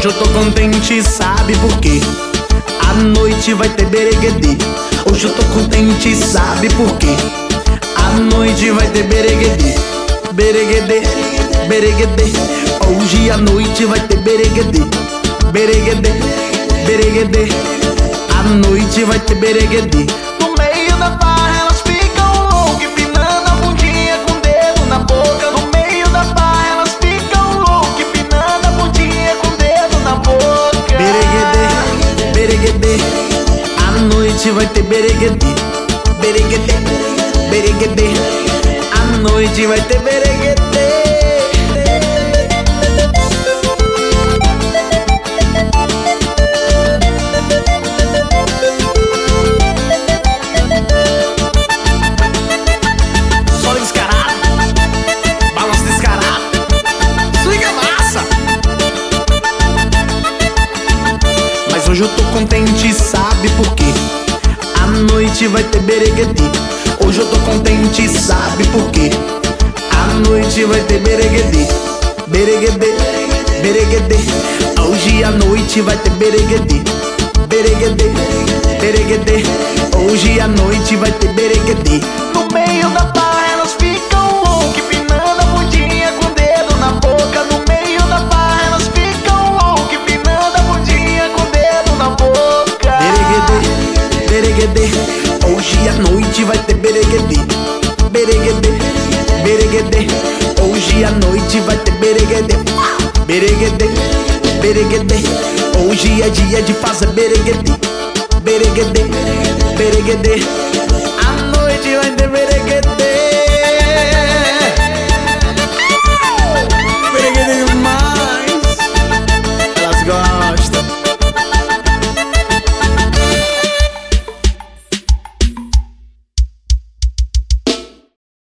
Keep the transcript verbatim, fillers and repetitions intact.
Hoje eu tô contente, sabe por quê? A noite vai ter bereguedê. Hoje eu tô contente, sabe por quê? A noite vai ter bereguedê. Bereguedê, bereguedê. Hoje a noite vai ter bereguedê. Bereguedê, bereguedê. A noite vai ter bereguedê. No meio da barra elas ficam loucas, empinando a bundinha com o dedo na boca. No meio da barra elas ficam loucas, empinando a bundinha com o dedo na boca. Bereguedê, bereguedê. A noite vai ter bereguedê. Bereguedê, bereguedê. A noite vai ter bereguedê. Hoje eu tô contente, sabe por quê? A noite vai ter bereguedê. Hoje eu tô contente, sabe por quê? A noite vai ter bereguedê. Bereguedê, bereguedê. Hoje a noite vai ter bereguedê. Bereguedê, bereguedê. Hoje a noite vai ter bereguedê. No meio da barra elas ficam loucas, empinando a bundinha com o dedo na boca. No meio da barra elas ficam loucas, empinando a bundinha com o dedo na boca. Bereguedê, bereguedê. Hoje a noite vai ter bereguedê. Bereguedê, bereguedê. Hoje a noite vai ter bereguedê. Bereguedê, bereguedê. Hoje é dia de fazer bereguedê. Bereguedê, bereguedê. A noite vai ter bereguedê.